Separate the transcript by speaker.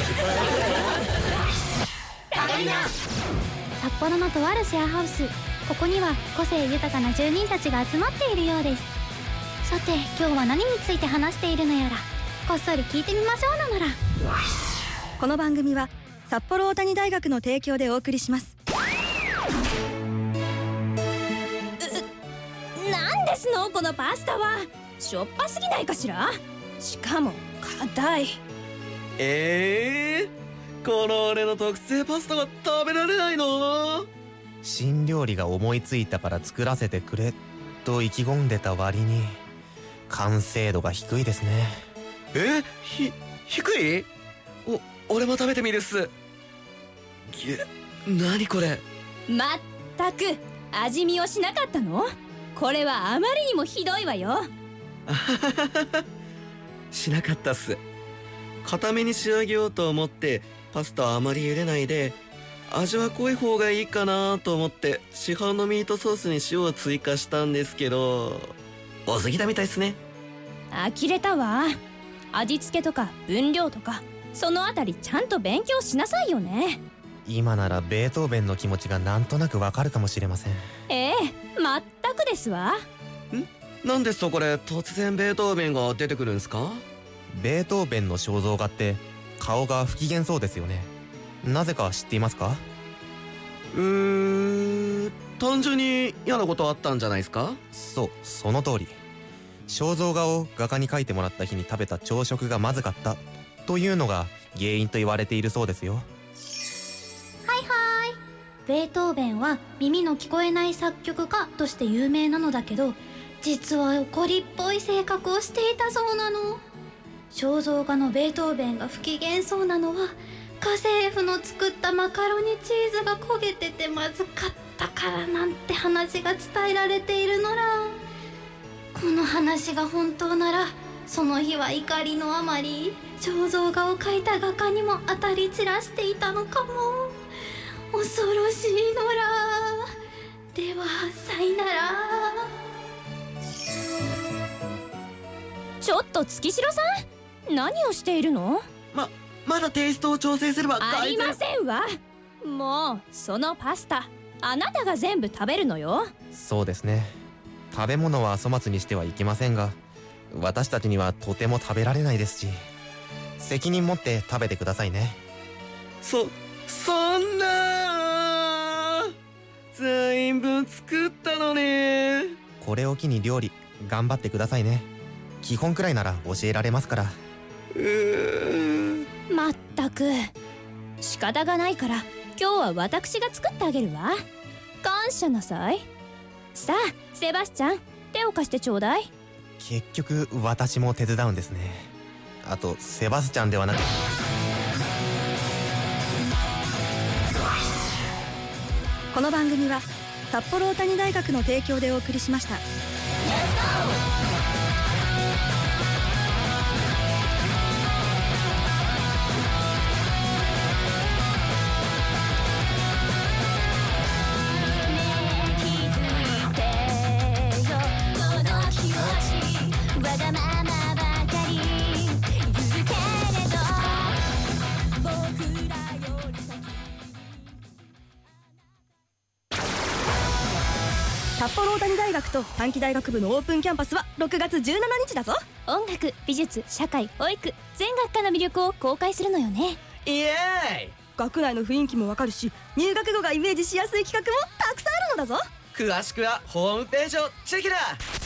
Speaker 1: 札幌のとあるシェアハウス、ここには個性豊かな住人たちが集まっているようです。さて今日は何について話しているのやら、こっそり聞いてみましょうなのら。
Speaker 2: この番組は札幌大谷大学の提供でお送りします。
Speaker 3: なんですのこのパスタは。しょっぱすぎないかしら。しかも硬い。
Speaker 4: この俺の特製パスタが食べられないの？
Speaker 5: 新料理が思いついたから作らせてくれと意気込んでた割に完成度が低いですね。
Speaker 4: 低い？俺も食べてみるっす。何これ。
Speaker 3: まったく味見をしなかったの？これはあまりにもひどいわよ。
Speaker 4: しなかったっす。固めに仕上げようと思ってパスタはあまり茹でないで、味は濃い方がいいかなと思って市販のミートソースに塩を追加したんですけど、多すぎたみたいっすね。
Speaker 3: 呆れたわ。味付けとか分量とかそのあたりちゃんと勉強しなさいよね。
Speaker 5: 今ならベートーベンの気持ちがなんとなくわかるかもしれません。
Speaker 3: まったくですわ。
Speaker 4: なんでそこで突然ベートーベンが出てくるんすか？
Speaker 5: ベートーベンの肖像画って顔が不機嫌そうですよね。なぜか知っていますか？
Speaker 4: 単純に嫌なことあったんじゃないですか？
Speaker 5: そう、その通り。肖像画を画家に描いてもらった日に食べた朝食がまずかったというのが原因と言われているそうですよ。
Speaker 1: ベートーベンは耳の聞こえない作曲家として有名なのだけど、実は怒りっぽい性格をしていたそうなの。肖像画のベートーベンが不機嫌そうなのは、家政婦の作ったマカロニチーズが焦げててまずかったからなんて話が伝えられているのら。この話が本当なら、その日は怒りのあまり肖像画を描いた画家にも当たり散らしていたのかも。恐ろしいのら。ではさいなら。
Speaker 3: ちょっと月城さん、何をしているの？
Speaker 4: まだテイストを調整すれば
Speaker 3: ありませんわ。もうそのパスタあなたが全部食べるのよ。
Speaker 5: そうですね。食べ物は粗末にしてはいけませんが、私たちにはとても食べられないですし、責任持って食べてくださいね。
Speaker 4: そんな全員分作ったのに。
Speaker 5: これを機に料理頑張ってくださいね。基本くらいなら教えられますから。
Speaker 3: まったく仕方がないから、今日は私が作ってあげるわ。感謝なさい。さあセバスチャン、手を貸してちょうだい。
Speaker 5: 結局私も手伝うんですね。あとセバスチャンではなく、
Speaker 2: この番組は札幌大谷大学の提供でお送りしました。札幌大谷大学と短期大学部のオープンキャンパスは6月17日だぞ。
Speaker 3: 音楽、美術、社会、保育、全学科の魅力を公開するのよね。
Speaker 4: イエーイ。
Speaker 2: 学内の雰囲気もわかるし、入学後がイメージしやすい企画もたくさんあるのだぞ。
Speaker 4: 詳しくはホームページをチェックだ。